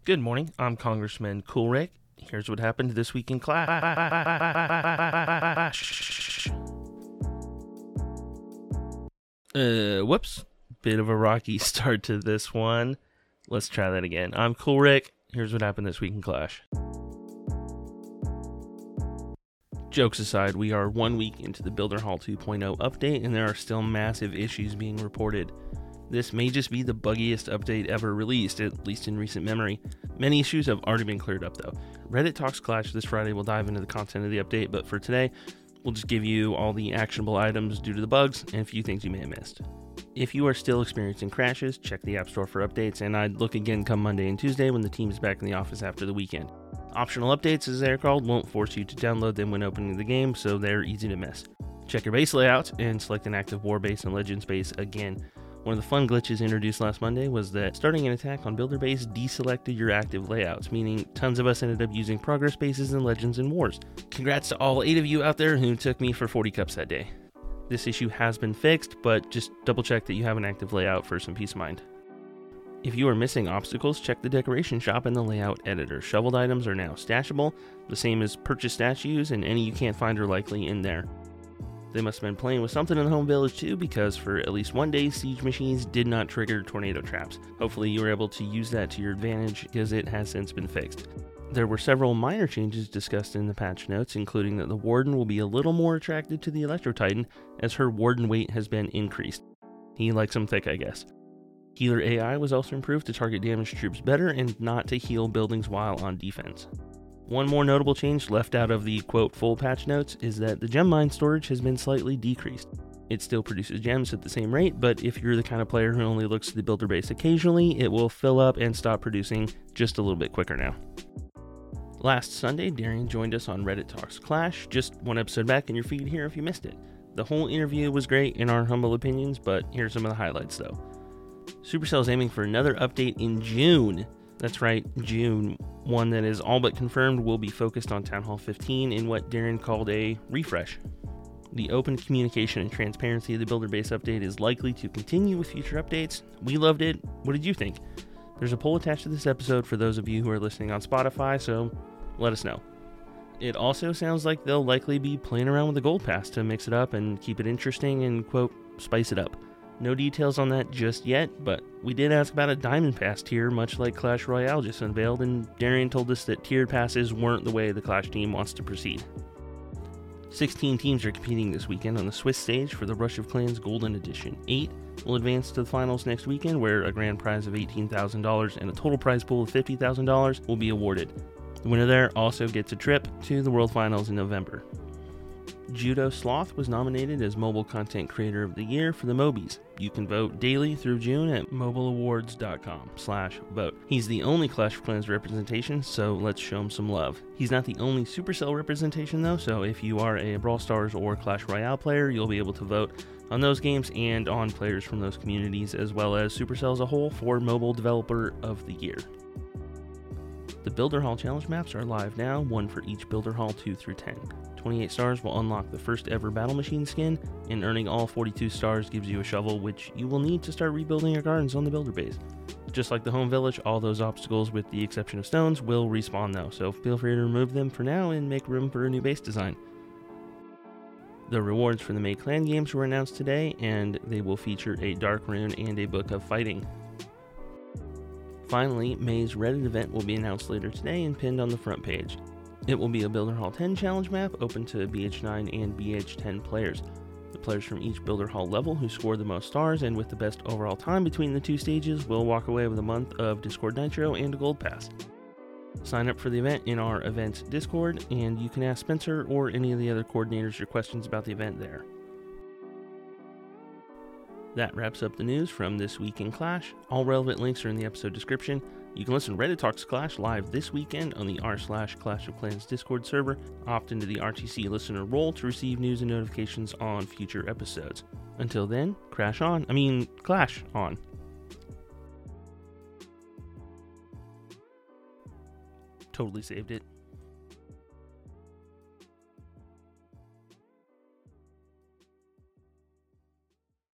Good morning, I'm Congressman Coolrick. Here's what happened this week in Clash. Whoops. Bit of a rocky start to this one. Let's try that again. I'm Coolrick. Here's what happened this week in Clash. Jokes aside, we are 1 week into the Builder Hall 2.0 update, and there are still massive issues being reported. This may just be the buggiest update ever released, at least in recent memory. Many issues have already been cleared up though. Reddit Talks Clash this Friday will dive into the content of the update, but for today, we'll just give you all the actionable items due to the bugs and a few things you may have missed. If you are still experiencing crashes, check the App Store for updates, and I'd look again come Monday and Tuesday when the team is back in the office after the weekend. Optional updates, as they're called, won't force you to download them when opening the game, so they're easy to miss. Check your base layout and select an active war base and legends base again. One of the fun glitches introduced last Monday was that starting an attack on Builder Base deselected your active layouts, meaning tons of us ended up using progress bases and legends and wars. Congrats to all 8 of you out there who took me for 40 cups that day. This issue has been fixed, but just double check that you have an active layout for some peace of mind. If you are missing obstacles, check the decoration shop and the layout editor. Shoveled items are now stashable, the same as purchased statues, and any you can't find are likely in there. They must have been playing with something in the home village too, because for at least one day, siege machines did not trigger tornado traps. Hopefully you were able to use that to your advantage, because it has since been fixed. There were several minor changes discussed in the patch notes, including that the Warden will be a little more attracted to the Electro Titan, as her Warden weight has been increased. He likes them thick, I guess. Healer AI was also improved to target damaged troops better and not to heal buildings while on defense. One more notable change left out of the quote full patch notes is that the gem mine storage has been slightly decreased. It still produces gems at the same rate, but if you're the kind of player who only looks to the builder base occasionally, it will fill up and stop producing just a little bit quicker now. Last Sunday, Darian joined us on Reddit Talks Clash, just one episode back in your feed here if you missed it. The whole interview was great in our humble opinions, but here's some of the highlights though. Supercell is aiming for another update in June. That's right, June. One that is all but confirmed will be focused on Town Hall 15 in what Darren called a refresh. The open communication and transparency of the Builder Base update is likely to continue with future updates. We loved it. What did you think? There's a poll attached to this episode for those of you who are listening on Spotify, so let us know. It also sounds like they'll likely be playing around with the Gold Pass to mix it up and keep it interesting and, quote, spice it up. No details on that just yet, but we did ask about a Diamond Pass tier, much like Clash Royale just unveiled, and Darian told us that tiered passes weren't the way the Clash team wants to proceed. 16 teams are competing this weekend on the Swiss stage for the Rush of Clans Golden Edition. 8 will advance to the finals next weekend, where a grand prize of $18,000 and a total prize pool of $50,000 will be awarded. The winner there also gets a trip to the World Finals in November. Judo Sloth was nominated as Mobile Content Creator of the Year for the Mobies. You can vote daily through June at mobileawards.com/vote. He's the only Clash of Clans representation, so let's show him some love. He's not the only Supercell representation though, so if you are a Brawl Stars or Clash Royale player, you'll be able to vote on those games and on players from those communities, as well as Supercell as a whole for Mobile Developer of the Year. The Builder Hall Challenge maps are live now, one for each Builder Hall 2 through 10. 28 stars will unlock the first ever Battle Machine skin, and earning all 42 stars gives you a shovel, which you will need to start rebuilding your gardens on the Builder Base. Just like the home village, all those obstacles, with the exception of stones, will respawn though, so feel free to remove them for now and make room for a new base design. The rewards for the May Clan games were announced today, and they will feature a Dark Rune and a Book of Fighting. Finally, May's Reddit event will be announced later today and pinned on the front page. It will be a Builder Hall 10 challenge map open to BH9 and BH10 players. The players from each Builder Hall level who score the most stars and with the best overall time between the two stages will walk away with a month of Discord Nitro and a Gold Pass. Sign up for the event in our events Discord, and you can ask Spencer or any of the other coordinators your questions about the event there. That wraps up the news from this week in Clash. All relevant links are in the episode description. You can listen to Reddit Talks Clash live this weekend on the r/Clash of Clans Discord server. Opt into the RTC listener role to receive news and notifications on future episodes. Until then, Clash on. Totally saved it.